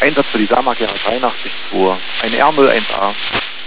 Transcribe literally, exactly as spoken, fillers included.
Einsatz für die Sama G H dreiundachtzig zwei. Ein R null eins A.